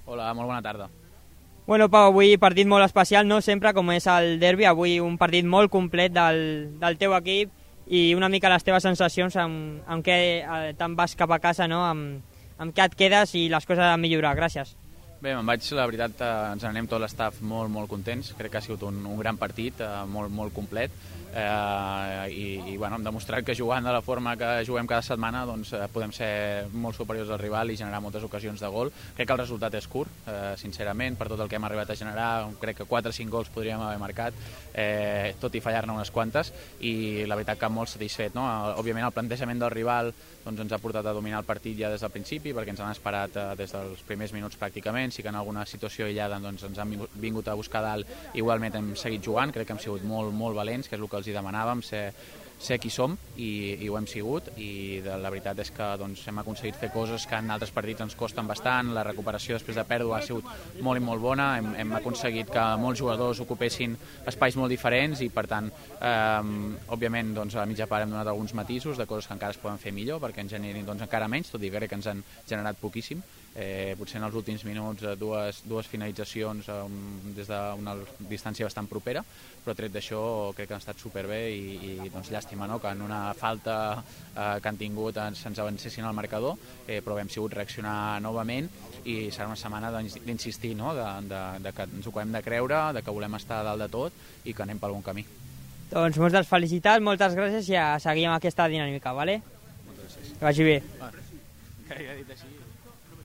Hola, molt bona tarda. Bueno, Pau, avui partit molt especial, no sempre com és el derbi, avui un partit molt complet del teu equip i una mica les teves sensacions amb què te'n vas cap a casa, no? amb què et quedes i les coses a millorar. Gràcies. Bé, me'n vaig, la veritat, ens n'anem tot l'estaf molt contents. Crec que ha sigut un gran partit, molt complet. I bueno, hem demostrat que jugant de la forma que juguem cada setmana doncs, podem ser molt superiors al rival i generar moltes ocasions de gol. Crec que el resultat és curt, sincerament, per tot el que hem arribat a generar. Crec que 4 o 5 gols podríem haver marcat, tot i fallar-ne unes quantes, i la veritat que molt satisfet, no? Òbviament el plantejament del rival doncs, ens ha portat a dominar el partit ja des del principi, perquè ens han esperat des dels primers minuts pràcticament. Sí que en alguna situació aïllada doncs, ens han vingut a buscar dalt, igualment hem seguit jugant. Crec que hem sigut molt valents, que és el que els hi demanàvem, ser qui som, i ho hem sigut, i la veritat és que doncs, hem aconseguit fer coses que en altres partits ens costen bastant. La recuperació després de pèrdua ha sigut molt i molt bona. Hem aconseguit que molts jugadors ocupessin espais molt diferents i per tant, òbviament doncs, a la mitja part hem donat alguns matisos de coses que encara es poden fer millor perquè en generin doncs, encara menys, tot i que crec que ens han generat poquíssim. Potser en els últims minuts dues finalitzacions des d'una distància bastant propera, però tret d'això crec que han estat superbé i doncs, llàstima, no? Que en una falta que han tingut se'ns avancessin al marcador, però hem sigut reaccionar novament i serà una setmana d'insistir, no? de que ens ho hem de creure, de que volem estar a dalt de tot i que anem per algun camí. Doncs moltes felicitats, moltes gràcies i a seguir amb aquesta dinàmica, vale? Moltes gràcies. Que vagi bé. Que ja he dit així.